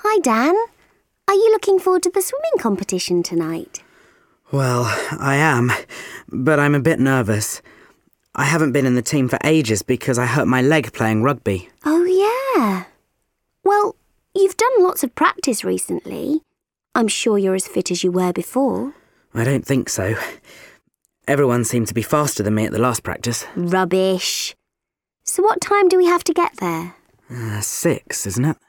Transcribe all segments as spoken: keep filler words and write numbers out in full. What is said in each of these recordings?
Hi, Dan. Are you looking forward to the swimming competition tonight? Well, I am, but I'm a bit nervous. I haven't been in the team for ages because I hurt my leg playing rugby. Oh, yeah. Well, you've done lots of practice recently. I'm sure you're as fit as you were before. I don't think so. Everyone seemed to be faster than me at the last practice. Rubbish. So what time do we have to get there? Uh, six, isn't it?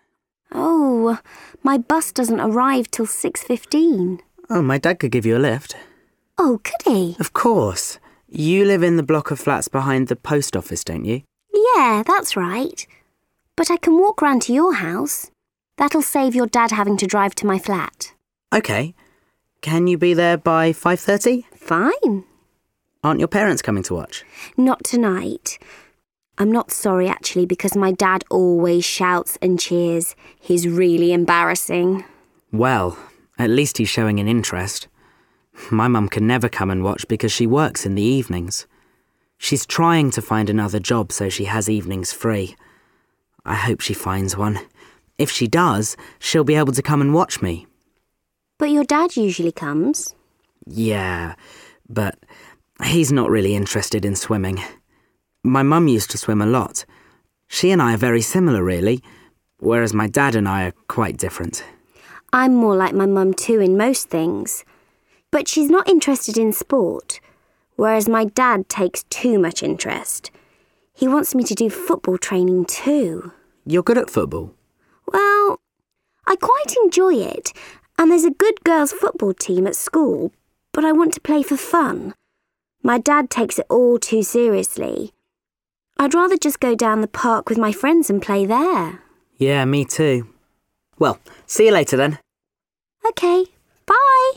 Oh, my bus doesn't arrive till six fifteen. Oh, my dad could give you a lift. Oh, could he? Of course. You live in the block of flats behind the post office, don't you? Yeah, that's right. But I can walk round to your house. That'll save your dad having to drive to my flat. OK. Can you be there by five thirty? Fine. Aren't your parents coming to watch? Not tonight. I'm not sorry, actually, because my dad always shouts and cheers. He's really embarrassing. Well, at least he's showing an interest. My mum can never come and watch because she works in the evenings. She's trying to find another job so she has evenings free. I hope she finds one. If she does, she'll be able to come and watch me. But your dad usually comes. Yeah, but he's not really interested in swimming. My mum used to swim a lot. She and I are very similar, really, whereas my dad and I are quite different. I'm more like my mum too in most things. But she's not interested in sport, whereas my dad takes too much interest. He wants me to do football training too. You're good at football? Well, I quite enjoy it, and there's a good girls' football team at school, but I want to play for fun. My dad takes it all too seriously. I'd rather just go down the park with my friends and play there. Yeah, me too. Well, see you later then. OK, bye.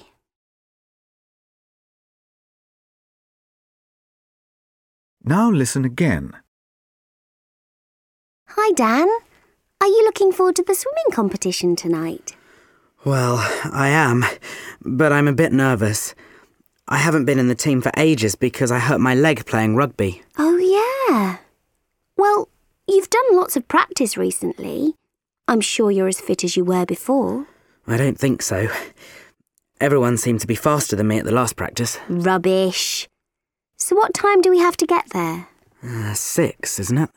Now listen again. Hi, Dan. Are you looking forward to the swimming competition tonight? Well, I am, but I'm a bit nervous. I haven't been in the team for ages because I hurt my leg playing rugby. Oh, yeah. Well, you've done lots of practice recently. I'm sure you're as fit as you were before. I don't think so. Everyone seemed to be faster than me at the last practice. Rubbish. So what time do we have to get there? Uh, six, isn't it?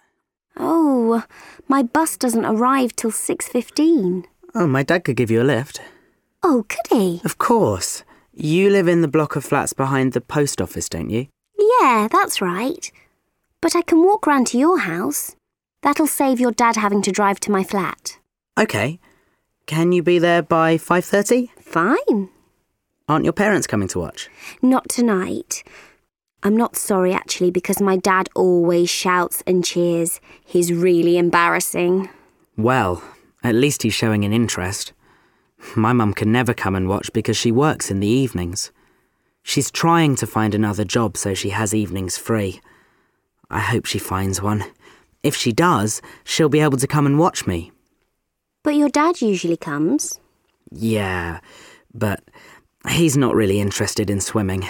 Oh, my bus doesn't arrive till six fifteen. Oh, my dad could give you a lift. Oh, could he? Of course. You live in the block of flats behind the post office, don't you? Yeah, that's right. But I can walk round to your house. That'll save your dad having to drive to my flat. OK. Can you be there by five thirty? Fine. Aren't your parents coming to watch? Not tonight. I'm not sorry, actually, because my dad always shouts and cheers. He's really embarrassing. Well, at least he's showing an interest. My mum can never come and watch because she works in the evenings. She's trying to find another job so she has evenings free. I hope she finds one. If she does, she'll be able to come and watch me. But your dad usually comes. Yeah, but he's not really interested in swimming.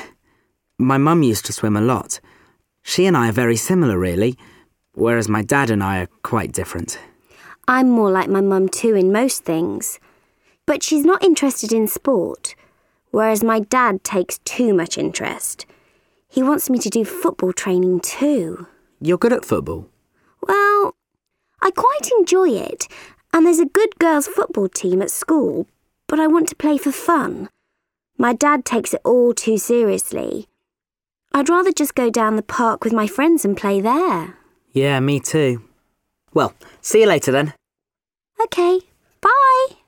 My mum used to swim a lot. She and I are very similar, really, whereas my dad and I are quite different. I'm more like my mum too in most things. But she's not interested in sport, whereas my dad takes too much interest. He wants me to do football training too. You're good at football? Well, I quite enjoy it, and there's a good girls' football team at school, but I want to play for fun. My dad takes it all too seriously. I'd rather just go down the park with my friends and play there. Yeah, me too. Well, see you later then. OK, bye.